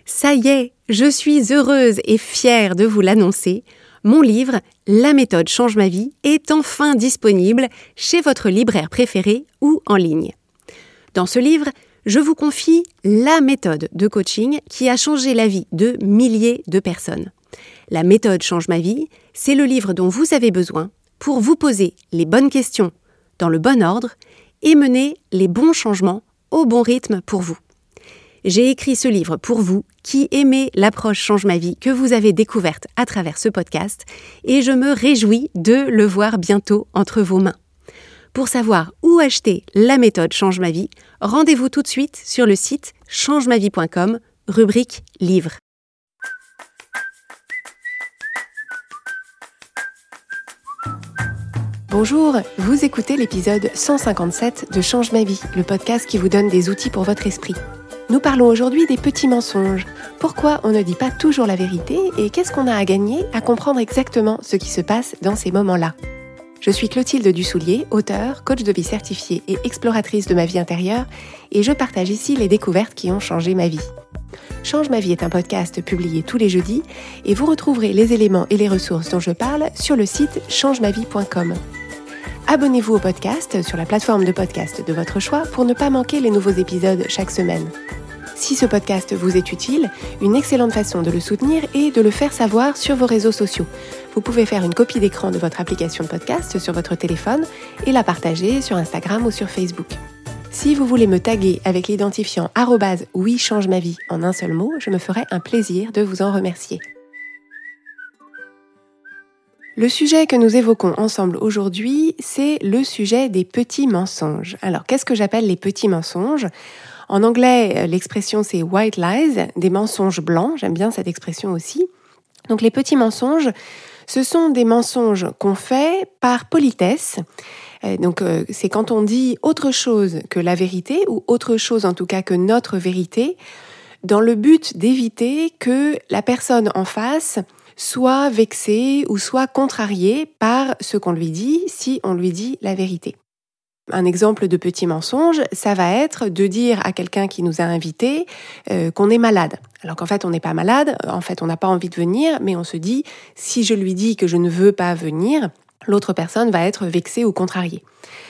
Ça y est, je suis heureuse et fière de vous l'annoncer. Mon livre « La méthode change ma vie » est enfin disponible chez votre libraire préféré ou en ligne. Dans ce livre, je vous confie la méthode de coaching qui a changé la vie de milliers de personnes. La méthode change ma vie, c'est le livre dont vous avez besoin pour vous poser les bonnes questions dans le bon ordre et mener les bons changements au bon rythme pour vous. J'ai écrit ce livre pour vous qui aimez l'approche Change ma vie que vous avez découverte à travers ce podcast et je me réjouis de le voir bientôt entre vos mains. Pour savoir où acheter la méthode Change ma vie, rendez-vous tout de suite sur le site changemavie.com, rubrique livre. Bonjour, vous écoutez l'épisode 157 de Change ma vie, le podcast qui vous donne des outils pour votre esprit. Nous parlons aujourd'hui des petits mensonges. Pourquoi on ne dit pas toujours la vérité et qu'est-ce qu'on a à gagner à comprendre exactement ce qui se passe dans ces moments-là? Je suis Clotilde Dussoulier, auteure, coach de vie certifiée et exploratrice de ma vie intérieure et je partage ici les découvertes qui ont changé ma vie. Change ma vie est un podcast publié tous les jeudis et vous retrouverez les éléments et les ressources dont je parle sur le site changemavie.com. Abonnez-vous au podcast sur la plateforme de podcast de votre choix pour ne pas manquer les nouveaux épisodes chaque semaine. Si ce podcast vous est utile, une excellente façon de le soutenir est de le faire savoir sur vos réseaux sociaux. Vous pouvez faire une copie d'écran de votre application de podcast sur votre téléphone et la partager sur Instagram ou sur Facebook. Si vous voulez me taguer avec l'identifiant @oui-change-ma-vie en un seul mot, je me ferai un plaisir de vous en remercier. Le sujet que nous évoquons ensemble aujourd'hui, c'est le sujet des petits mensonges. Alors, qu'est-ce que j'appelle les petits mensonges ? En anglais, l'expression c'est white lies, des mensonges blancs, j'aime bien cette expression aussi. Donc les petits mensonges, ce sont des mensonges qu'on fait par politesse. C'est quand on dit autre chose que la vérité, ou autre chose en tout cas que notre vérité, dans le but d'éviter que la personne en face soit vexée ou soit contrariée par ce qu'on lui dit si on lui dit la vérité. Un exemple de petit mensonge, ça va être de dire à quelqu'un qui nous a invités qu'on est malade. Alors qu'en fait, on n'est pas malade, en fait, on n'a pas envie de venir, mais on se dit, si je lui dis que je ne veux pas venir, l'autre personne va être vexée ou contrariée.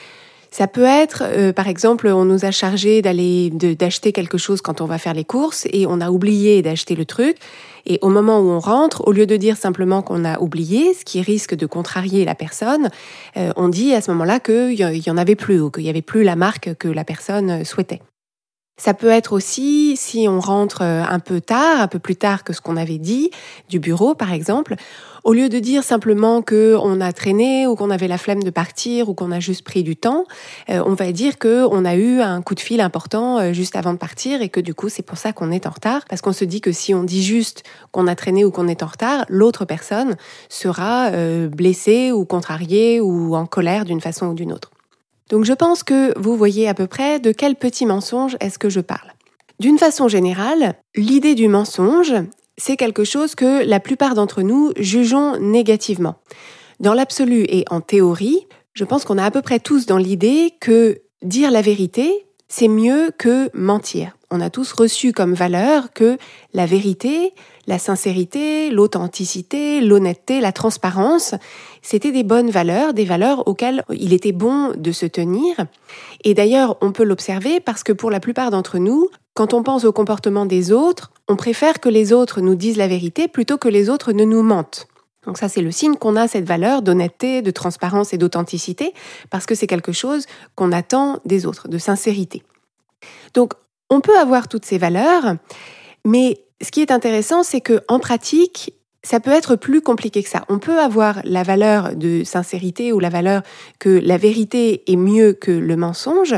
Ça peut être, par exemple, on nous a chargé d'acheter quelque chose quand on va faire les courses et on a oublié d'acheter le truc. Et au moment où on rentre, au lieu de dire simplement qu'on a oublié, ce qui risque de contrarier la personne, on dit à ce moment-là qu'il y en avait plus ou qu'il y avait plus la marque que la personne souhaitait. Ça peut être aussi, si on rentre un peu plus tard que ce qu'on avait dit, du bureau par exemple, au lieu de dire simplement qu'on a traîné ou qu'on avait la flemme de partir ou qu'on a juste pris du temps, on va dire qu'on a eu un coup de fil important juste avant de partir et que du coup c'est pour ça qu'on est en retard. Parce qu'on se dit que si on dit juste qu'on a traîné ou qu'on est en retard, l'autre personne sera blessée ou contrariée ou en colère d'une façon ou d'une autre. Donc je pense que vous voyez à peu près de quel petit mensonge est-ce que je parle. D'une façon générale, l'idée du mensonge, c'est quelque chose que la plupart d'entre nous jugeons négativement. Dans l'absolu et en théorie, je pense qu'on a à peu près tous dans l'idée que dire la vérité, c'est mieux que mentir. On a tous reçu comme valeur que la vérité, la sincérité, l'authenticité, l'honnêteté, la transparence, c'était des bonnes valeurs, des valeurs auxquelles il était bon de se tenir. Et d'ailleurs, on peut l'observer parce que pour la plupart d'entre nous, quand on pense au comportement des autres, on préfère que les autres nous disent la vérité plutôt que les autres ne nous mentent. Donc ça, c'est le signe qu'on a cette valeur d'honnêteté, de transparence et d'authenticité, parce que c'est quelque chose qu'on attend des autres, de sincérité. Donc, on peut avoir toutes ces valeurs, mais ce qui est intéressant, c'est qu'en pratique, ça peut être plus compliqué que ça. On peut avoir la valeur de sincérité ou la valeur que la vérité est mieux que le mensonge,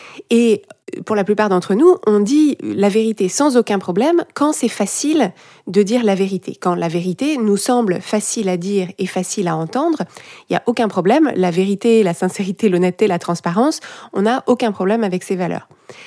et pour la plupart d'entre nous, on dit la vérité sans aucun problème quand c'est facile de dire la vérité. Quand la vérité nous semble facile à dire et facile à entendre, il n'y a aucun problème. La vérité, la sincérité, l'honnêteté, la transparence, on n'a aucun problème avec ces valeurs.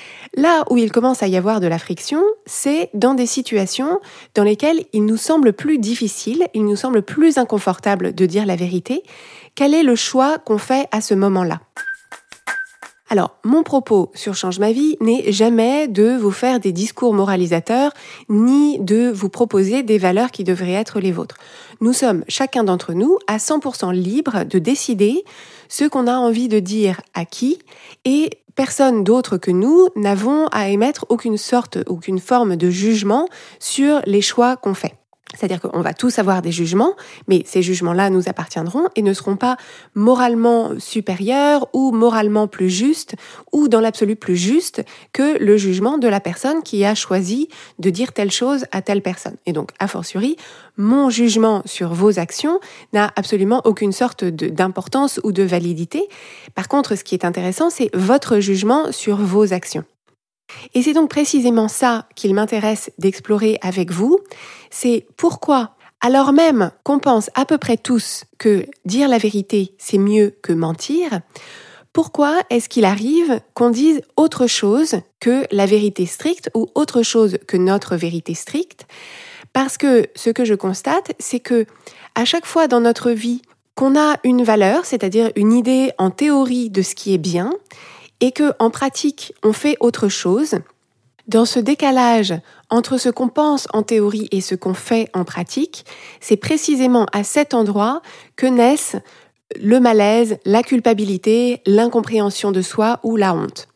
Là où il commence à y avoir de la friction, c'est dans des situations dans lesquelles il nous semble plus difficile, il nous semble plus inconfortable de dire la vérité. Quel est le choix qu'on fait à ce moment-là ? Alors, mon propos sur Change ma vie n'est jamais de vous faire des discours moralisateurs, ni de vous proposer des valeurs qui devraient être les vôtres. Nous sommes, chacun d'entre nous, à 100% libre de décider ce qu'on a envie de dire à qui, et personne d'autre que nous n'avons à émettre aucune forme de jugement sur les choix qu'on fait. C'est-à-dire qu'on va tous avoir des jugements, mais ces jugements-là nous appartiendront et ne seront pas moralement supérieurs ou moralement plus justes ou dans l'absolu plus justes que le jugement de la personne qui a choisi de dire telle chose à telle personne. Et donc, a fortiori, mon jugement sur vos actions n'a absolument aucune sorte d'importance ou de validité. Par contre, ce qui est intéressant, c'est votre jugement sur vos actions. Et c'est donc précisément ça qu'il m'intéresse d'explorer avec vous, c'est pourquoi, alors même qu'on pense à peu près tous que dire la vérité, c'est mieux que mentir, pourquoi est-ce qu'il arrive qu'on dise autre chose que la vérité stricte ou autre chose que notre vérité stricte? Parce que ce que je constate, c'est que à chaque fois dans notre vie qu'on a une valeur, c'est-à-dire une idée en théorie de ce qui est bien, et que en pratique, on fait autre chose, dans ce décalage entre ce qu'on pense en théorie et ce qu'on fait en pratique, c'est précisément à cet endroit que naissent le malaise, la culpabilité, l'incompréhension de soi ou la honte.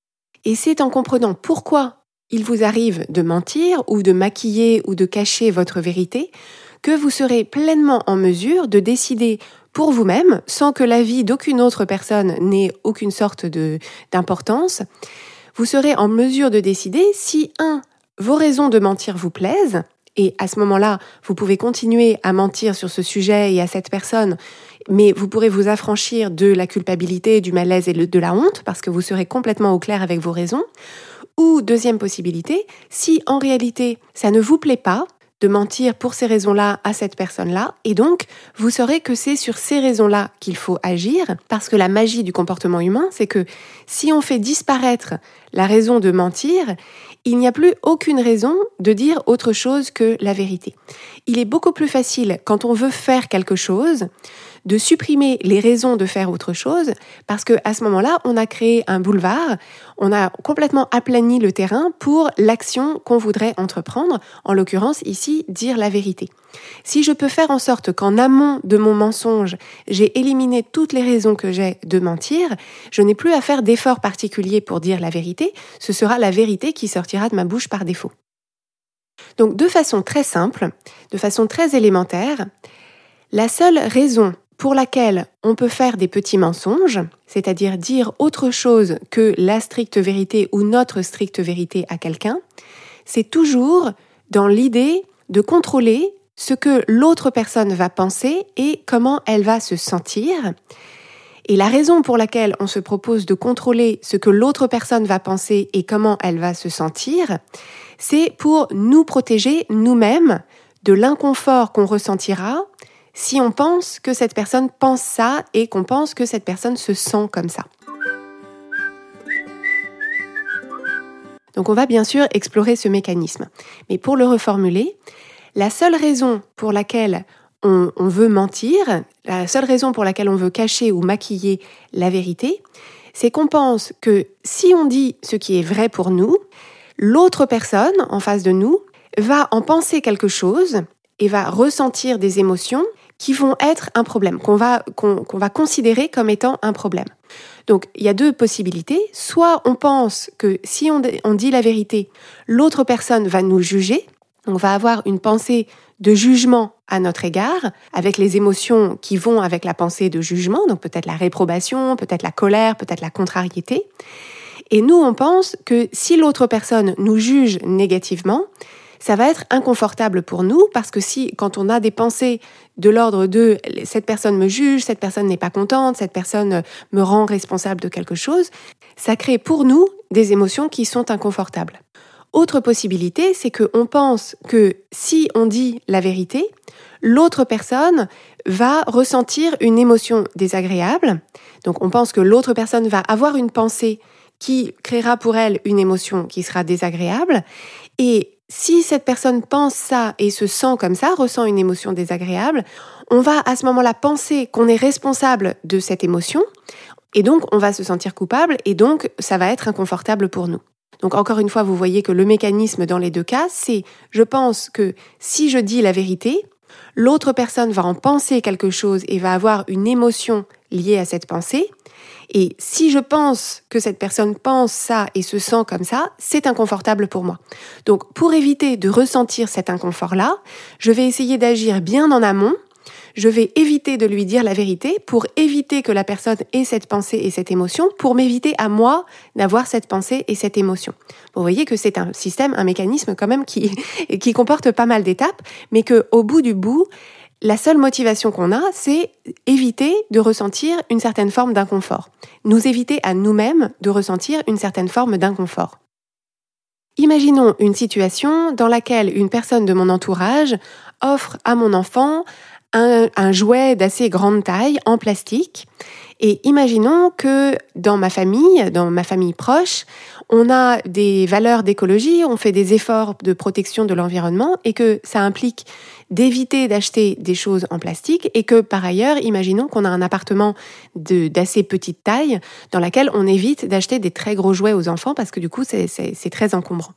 Et c'est en comprenant pourquoi il vous arrive de mentir ou de maquiller ou de cacher votre vérité que vous serez pleinement en mesure de décider pour vous-même, sans que l'avis d'aucune autre personne n'ait aucune sorte d'importance, vous serez en mesure de décider si, vos raisons de mentir vous plaisent, et à ce moment-là, vous pouvez continuer à mentir sur ce sujet et à cette personne, mais vous pourrez vous affranchir de la culpabilité, du malaise et de la honte, parce que vous serez complètement au clair avec vos raisons. Ou, deuxième possibilité, si en réalité ça ne vous plaît pas, de mentir pour ces raisons-là à cette personne-là, et donc vous saurez que c'est sur ces raisons-là qu'il faut agir, parce que la magie du comportement humain, c'est que si on fait disparaître la raison de mentir, il n'y a plus aucune raison de dire autre chose que la vérité. Il est beaucoup plus facile, quand on veut faire quelque chose, de supprimer les raisons de faire autre chose, parce que à ce moment-là, on a créé un boulevard, on a complètement aplani le terrain pour l'action qu'on voudrait entreprendre, en l'occurrence ici, dire la vérité. Si je peux faire en sorte qu'en amont de mon mensonge, j'ai éliminé toutes les raisons que j'ai de mentir, je n'ai plus à faire d'efforts particuliers pour dire la vérité, ce sera la vérité qui sortira de ma bouche par défaut. Donc de façon très simple, de façon très élémentaire, la seule raison pour laquelle on peut faire des petits mensonges, c'est-à-dire dire autre chose que la stricte vérité ou notre stricte vérité à quelqu'un, c'est toujours dans l'idée de contrôler ce que l'autre personne va penser et comment elle va se sentir. Et la raison pour laquelle on se propose de contrôler ce que l'autre personne va penser et comment elle va se sentir, c'est pour nous protéger nous-mêmes de l'inconfort qu'on ressentira si on pense que cette personne pense ça et qu'on pense que cette personne se sent comme ça. Donc on va bien sûr explorer ce mécanisme. Mais pour le reformuler, la seule raison pour laquelle on veut mentir, la seule raison pour laquelle on veut cacher ou maquiller la vérité, c'est qu'on pense que si on dit ce qui est vrai pour nous, l'autre personne en face de nous va en penser quelque chose et va ressentir des émotions qui vont être un problème, qu'on va considérer comme étant un problème. Donc, il y a deux possibilités. Soit on pense que si on dit la vérité, l'autre personne va nous juger, on va avoir une pensée de jugement à notre égard, avec les émotions qui vont avec la pensée de jugement, donc peut-être la réprobation, peut-être la colère, peut-être la contrariété. Et nous, on pense que si l'autre personne nous juge négativement, ça va être inconfortable pour nous parce que quand on a des pensées de l'ordre de « cette personne me juge, cette personne n'est pas contente, cette personne me rend responsable de quelque chose », ça crée pour nous des émotions qui sont inconfortables. Autre possibilité, c'est qu'on pense que si on dit la vérité, l'autre personne va ressentir une émotion désagréable. Donc on pense que l'autre personne va avoir une pensée qui créera pour elle une émotion qui sera désagréable. Et si cette personne pense ça et se sent comme ça, ressent une émotion désagréable, on va à ce moment-là penser qu'on est responsable de cette émotion Et donc, on va se sentir coupable et donc, ça va être inconfortable pour nous. Donc, encore une fois, vous voyez que le mécanisme dans les deux cas, c'est je pense que si je dis la vérité, l'autre personne va en penser quelque chose et va avoir une émotion liée à cette pensée. Et si je pense que cette personne pense ça et se sent comme ça, c'est inconfortable pour moi. Donc, pour éviter de ressentir cet inconfort-là, je vais essayer d'agir bien en amont. Je vais éviter de lui dire la vérité pour éviter que la personne ait cette pensée et cette émotion, pour m'éviter à moi d'avoir cette pensée et cette émotion. Vous voyez que c'est un système, un mécanisme quand même qui comporte pas mal d'étapes, mais qu'au bout du bout, la seule motivation qu'on a, c'est éviter de ressentir une certaine forme d'inconfort. Nous éviter à nous-mêmes de ressentir une certaine forme d'inconfort. Imaginons une situation dans laquelle une personne de mon entourage offre à mon enfant un jouet d'assez grande taille en plastique. Et imaginons que dans ma famille proche, on a des valeurs d'écologie, on fait des efforts de protection de l'environnement et que ça implique d'éviter d'acheter des choses en plastique et que par ailleurs, imaginons qu'on a un appartement d'assez petite taille dans lequel on évite d'acheter des très gros jouets aux enfants parce que du coup, c'est très encombrant.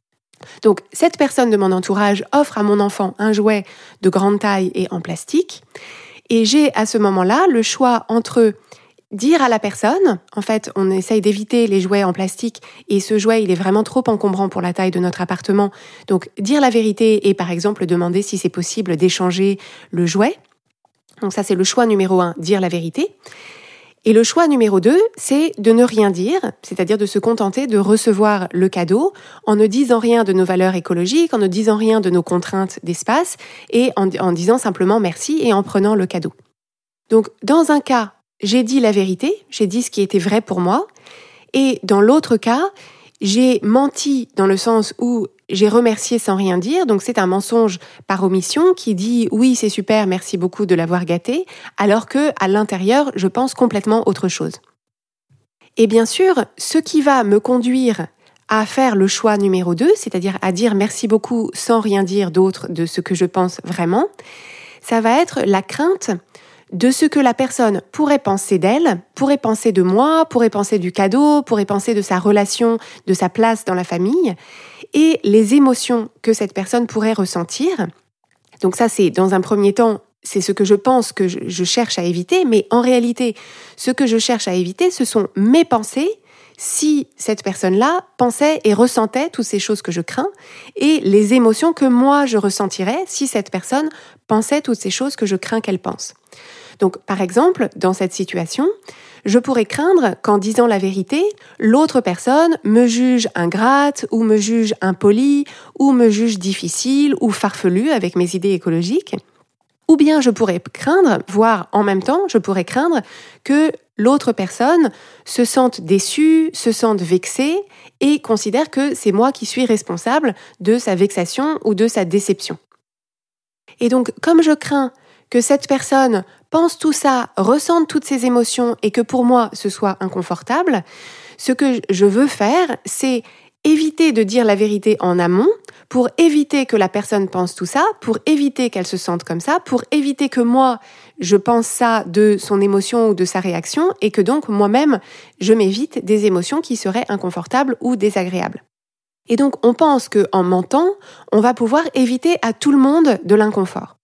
Donc, cette personne de mon entourage offre à mon enfant un jouet de grande taille et en plastique. Et j'ai à ce moment-là le choix entre dire à la personne, en fait, on essaye d'éviter les jouets en plastique et ce jouet, il est vraiment trop encombrant pour la taille de notre appartement. Donc, dire la vérité et par exemple demander si c'est possible d'échanger le jouet. Donc ça, c'est le choix numéro 1, dire la vérité. Et le choix numéro 2, c'est de ne rien dire, c'est-à-dire de se contenter de recevoir le cadeau en ne disant rien de nos valeurs écologiques, en ne disant rien de nos contraintes d'espace et en disant simplement merci et en prenant le cadeau. Donc, dans un cas, j'ai dit la vérité, j'ai dit ce qui était vrai pour moi, et dans l'autre cas, j'ai menti dans le sens où j'ai remercié sans rien dire, donc c'est un mensonge par omission qui dit « oui, c'est super, merci beaucoup de l'avoir gâté », alors que à l'intérieur, je pense complètement autre chose. Et bien sûr, ce qui va me conduire à faire le choix numéro 2, c'est-à-dire à dire merci beaucoup sans rien dire d'autre de ce que je pense vraiment, ça va être la crainte de ce que la personne pourrait penser d'elle, pourrait penser de moi, pourrait penser du cadeau, pourrait penser de sa relation, de sa place dans la famille, et les émotions que cette personne pourrait ressentir. Donc ça, c'est dans un premier temps, c'est ce que je pense que je cherche à éviter, mais en réalité, ce que je cherche à éviter, ce sont mes pensées, si cette personne-là pensait et ressentait toutes ces choses que je crains, et les émotions que moi je ressentirais si cette personne pensait toutes ces choses que je crains qu'elle pense. Donc, par exemple, dans cette situation, je pourrais craindre qu'en disant la vérité, l'autre personne me juge ingrate, ou me juge impolie, ou me juge difficile, ou farfelue avec mes idées écologiques. Ou bien je pourrais craindre, voire en même temps, je pourrais craindre que l'autre personne se sente déçue, se sente vexée et considère que c'est moi qui suis responsable de sa vexation ou de sa déception. Et donc, comme je crains que cette personne pense tout ça, ressente toutes ces émotions et que pour moi ce soit inconfortable, ce que je veux faire, c'est éviter de dire la vérité en amont pour éviter que la personne pense tout ça, pour éviter qu'elle se sente comme ça, pour éviter que moi je pense ça de son émotion ou de sa réaction et que donc moi-même je m'évite des émotions qui seraient inconfortables ou désagréables. Et donc on pense qu'en mentant, on va pouvoir éviter à tout le monde de l'inconfort.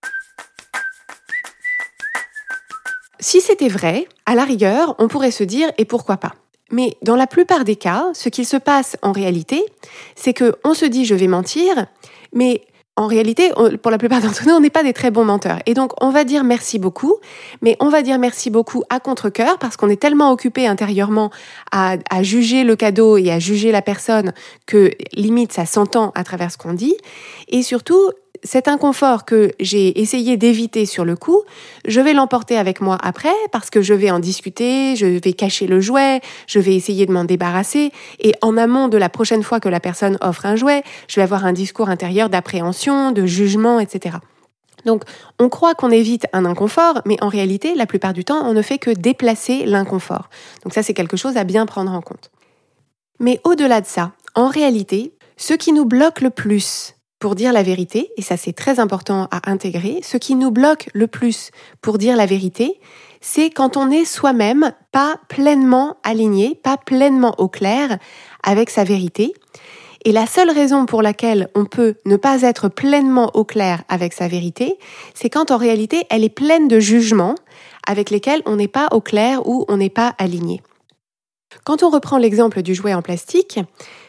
Si c'était vrai, à la rigueur, on pourrait se dire « et pourquoi pas ?» Mais dans la plupart des cas, ce qu'il se passe en réalité, c'est qu'on se dit « je vais mentir », mais en réalité, pour la plupart d'entre nous, on n'est pas des très bons menteurs. Et donc, on va dire merci beaucoup, mais on va dire merci beaucoup à contre-cœur parce qu'on est tellement occupé intérieurement à juger le cadeau et à juger la personne que limite ça s'entend à travers ce qu'on dit. Et surtout, cet inconfort que j'ai essayé d'éviter sur le coup, je vais l'emporter avec moi après parce que je vais en discuter, je vais cacher le jouet, je vais essayer de m'en débarrasser et en amont de la prochaine fois que la personne offre un jouet, je vais avoir un discours intérieur d'appréhension, de jugement, etc. Donc, on croit qu'on évite un inconfort, mais en réalité, la plupart du temps, on ne fait que déplacer l'inconfort. Donc ça, c'est quelque chose à bien prendre en compte. Mais au-delà de ça, en réalité, ce qui nous bloque le plus pour dire la vérité, et ça c'est très important à intégrer, ce qui nous bloque le plus pour dire la vérité, c'est quand on est soi-même pas pleinement aligné, pas pleinement au clair avec sa vérité. Et la seule raison pour laquelle on peut ne pas être pleinement au clair avec sa vérité, c'est quand en réalité elle est pleine de jugements avec lesquels on n'est pas au clair ou on n'est pas aligné. Quand on reprend l'exemple du jouet en plastique,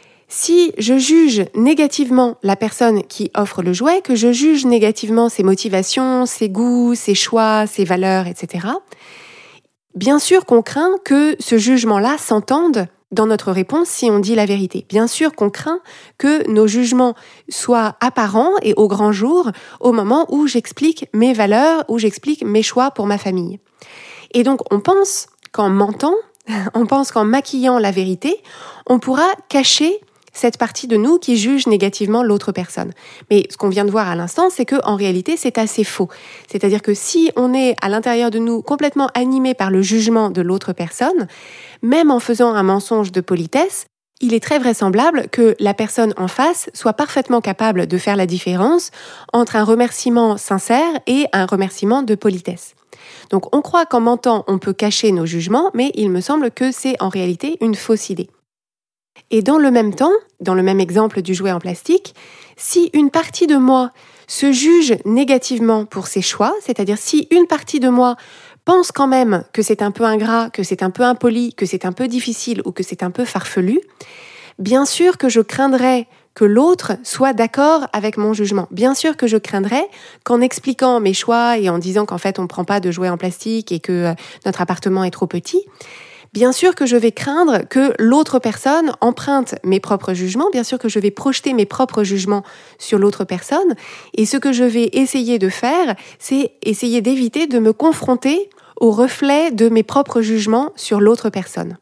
si je juge négativement la personne qui offre le jouet, que je juge négativement ses motivations, ses goûts, ses choix, ses valeurs, etc., bien sûr qu'on craint que ce jugement-là s'entende dans notre réponse si on dit la vérité. Bien sûr qu'on craint que nos jugements soient apparents et au grand jour au moment où j'explique mes valeurs, où j'explique mes choix pour ma famille. Et donc on pense qu'en mentant, on pense qu'en maquillant la vérité, on pourra cacher cette partie de nous qui juge négativement l'autre personne. Mais ce qu'on vient de voir à l'instant, c'est que en réalité, c'est assez faux. C'est-à-dire que si on est à l'intérieur de nous complètement animé par le jugement de l'autre personne, même en faisant un mensonge de politesse, il est très vraisemblable que la personne en face soit parfaitement capable de faire la différence entre un remerciement sincère et un remerciement de politesse. Donc on croit qu'en mentant, on peut cacher nos jugements, mais il me semble que c'est en réalité une fausse idée. Et dans le même temps, dans le même exemple du jouet en plastique, si une partie de moi se juge négativement pour ses choix, c'est-à-dire si une partie de moi pense quand même que c'est un peu ingrat, que c'est un peu impoli, que c'est un peu difficile ou que c'est un peu farfelu, bien sûr que je craindrais que l'autre soit d'accord avec mon jugement. Bien sûr que je craindrais qu'en expliquant mes choix et en disant qu'en fait on ne prend pas de jouets en plastique et que notre appartement est trop petit, bien sûr que je vais craindre que l'autre personne emprunte mes propres jugements, bien sûr que je vais projeter mes propres jugements sur l'autre personne, et ce que je vais essayer de faire, c'est essayer d'éviter de me confronter au reflet de mes propres jugements sur l'autre personne.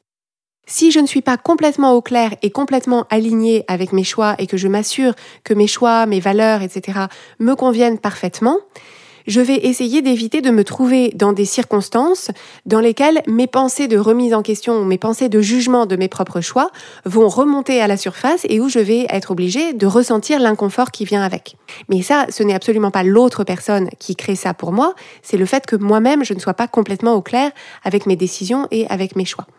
Si je ne suis pas complètement au clair et complètement alignée avec mes choix et que je m'assure que mes choix, mes valeurs, etc. me conviennent parfaitement, je vais essayer d'éviter de me trouver dans des circonstances dans lesquelles mes pensées de remise en question ou mes pensées de jugement de mes propres choix vont remonter à la surface et où je vais être obligée de ressentir l'inconfort qui vient avec. Mais ça, ce n'est absolument pas l'autre personne qui crée ça pour moi, c'est le fait que moi-même, je ne sois pas complètement au clair avec mes décisions et avec mes choix.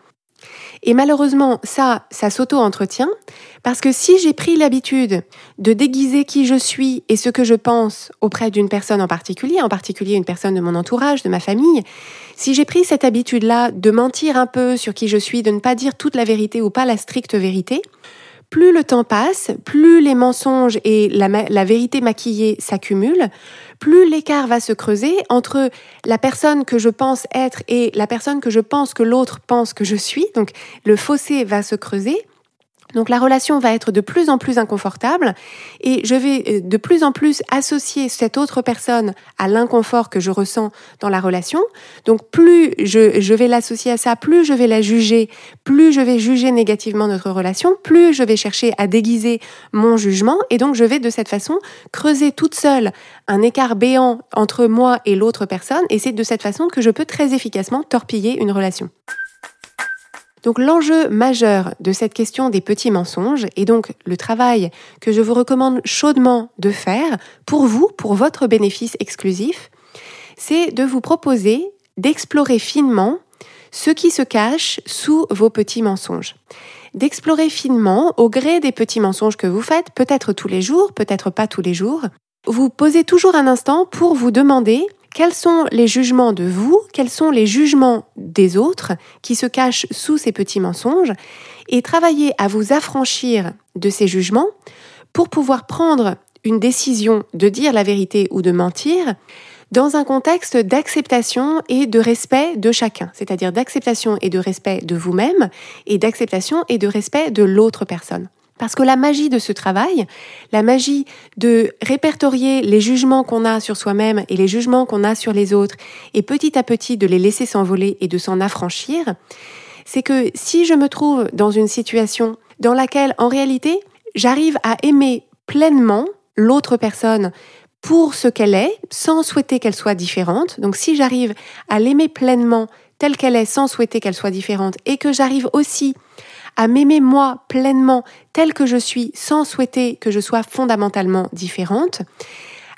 Et malheureusement, ça s'auto-entretient parce que si j'ai pris l'habitude de déguiser qui je suis et ce que je pense auprès d'une personne en particulier une personne de mon entourage, de ma famille, si j'ai pris cette habitude-là de mentir un peu sur qui je suis, de ne pas dire toute la vérité ou pas la stricte vérité, plus le temps passe, plus les mensonges et la vérité maquillée s'accumulent, plus l'écart va se creuser entre la personne que je pense être et la personne que je pense que l'autre pense que je suis. Donc le fossé va se creuser. Donc la relation va être de plus en plus inconfortable et je vais de plus en plus associer cette autre personne à l'inconfort que je ressens dans la relation. Donc plus je vais l'associer à ça, plus je vais la juger, plus je vais juger négativement notre relation, plus je vais chercher à déguiser mon jugement et donc je vais de cette façon creuser toute seule un écart béant entre moi et l'autre personne et c'est de cette façon que je peux très efficacement torpiller une relation. Donc l'enjeu majeur de cette question des petits mensonges, et donc le travail que je vous recommande chaudement de faire pour vous, pour votre bénéfice exclusif, c'est de vous proposer d'explorer finement ce qui se cache sous vos petits mensonges. D'explorer finement, au gré des petits mensonges que vous faites, peut-être tous les jours, peut-être pas tous les jours, vous posez toujours un instant pour vous demander quels sont les jugements de vous, quels sont les jugements des autres qui se cachent sous ces petits mensonges et travailler à vous affranchir de ces jugements pour pouvoir prendre une décision de dire la vérité ou de mentir dans un contexte d'acceptation et de respect de chacun, c'est-à-dire d'acceptation et de respect de vous-même et d'acceptation et de respect de l'autre personne. Parce que la magie de ce travail, la magie de répertorier les jugements qu'on a sur soi-même et les jugements qu'on a sur les autres et petit à petit de les laisser s'envoler et de s'en affranchir, c'est que si je me trouve dans une situation dans laquelle en réalité j'arrive à aimer pleinement l'autre personne pour ce qu'elle est, sans souhaiter qu'elle soit différente, donc si j'arrive à l'aimer pleinement telle qu'elle est sans souhaiter qu'elle soit différente et que j'arrive aussi à m'aimer moi pleinement telle que je suis sans souhaiter que je sois fondamentalement différente,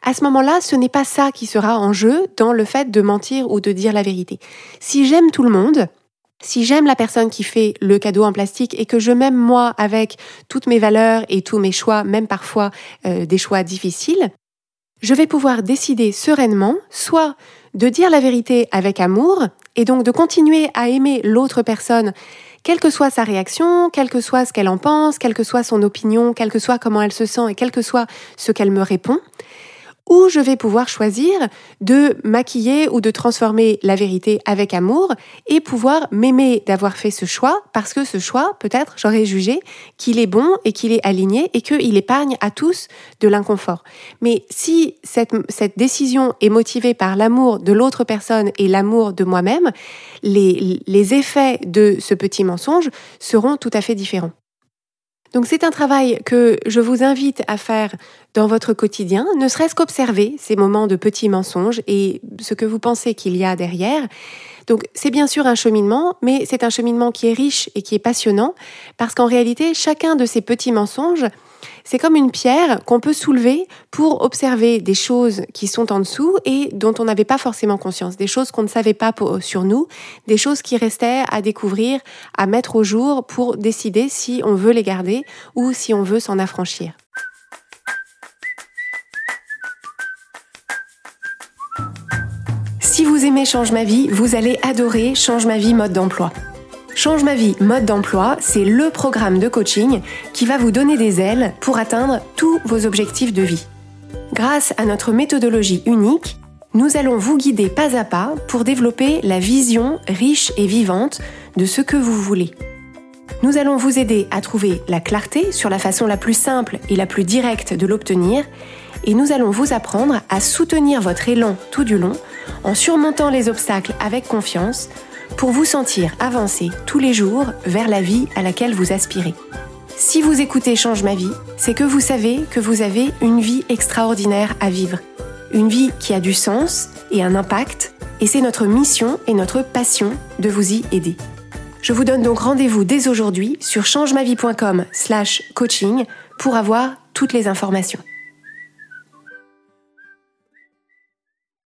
à ce moment-là, ce n'est pas ça qui sera en jeu dans le fait de mentir ou de dire la vérité. Si j'aime tout le monde, si j'aime la personne qui fait le cadeau en plastique et que je m'aime moi avec toutes mes valeurs et tous mes choix, même parfois des choix difficiles, je vais pouvoir décider sereinement soit de dire la vérité avec amour et donc de continuer à aimer l'autre personne, quelle que soit sa réaction, quel que soit ce qu'elle en pense, quelle que soit son opinion, quel que soit comment elle se sent et quel que soit ce qu'elle me répond, ou je vais pouvoir choisir de maquiller ou de transformer la vérité avec amour et pouvoir m'aimer d'avoir fait ce choix parce que ce choix, peut-être, j'aurais jugé qu'il est bon et qu'il est aligné et qu'il épargne à tous de l'inconfort. Mais si cette décision est motivée par l'amour de l'autre personne et l'amour de moi-même, les effets de ce petit mensonge seront tout à fait différents. Donc c'est un travail que je vous invite à faire dans votre quotidien, ne serait-ce qu'observer ces moments de petits mensonges et ce que vous pensez qu'il y a derrière. Donc c'est bien sûr un cheminement, mais c'est un cheminement qui est riche et qui est passionnant parce qu'en réalité, chacun de ces petits mensonges, c'est comme une pierre qu'on peut soulever pour observer des choses qui sont en dessous et dont on n'avait pas forcément conscience, des choses qu'on ne savait pas sur nous, des choses qui restaient à découvrir, à mettre au jour pour décider si on veut les garder ou si on veut s'en affranchir. Si vous aimez Change ma vie, vous allez adorer Change ma vie mode d'emploi. Change ma vie mode d'emploi, c'est le programme de coaching qui va vous donner des ailes pour atteindre tous vos objectifs de vie. Grâce à notre méthodologie unique, nous allons vous guider pas à pas pour développer la vision riche et vivante de ce que vous voulez. Nous allons vous aider à trouver la clarté sur la façon la plus simple et la plus directe de l'obtenir et nous allons vous apprendre à soutenir votre élan tout du long en surmontant les obstacles avec confiance pour vous sentir avancer tous les jours vers la vie à laquelle vous aspirez. Si vous écoutez Change ma vie, c'est que vous savez que vous avez une vie extraordinaire à vivre. Une vie qui a du sens et un impact, et c'est notre mission et notre passion de vous y aider. Je vous donne donc rendez-vous dès aujourd'hui sur changemavie.com/coaching pour avoir toutes les informations.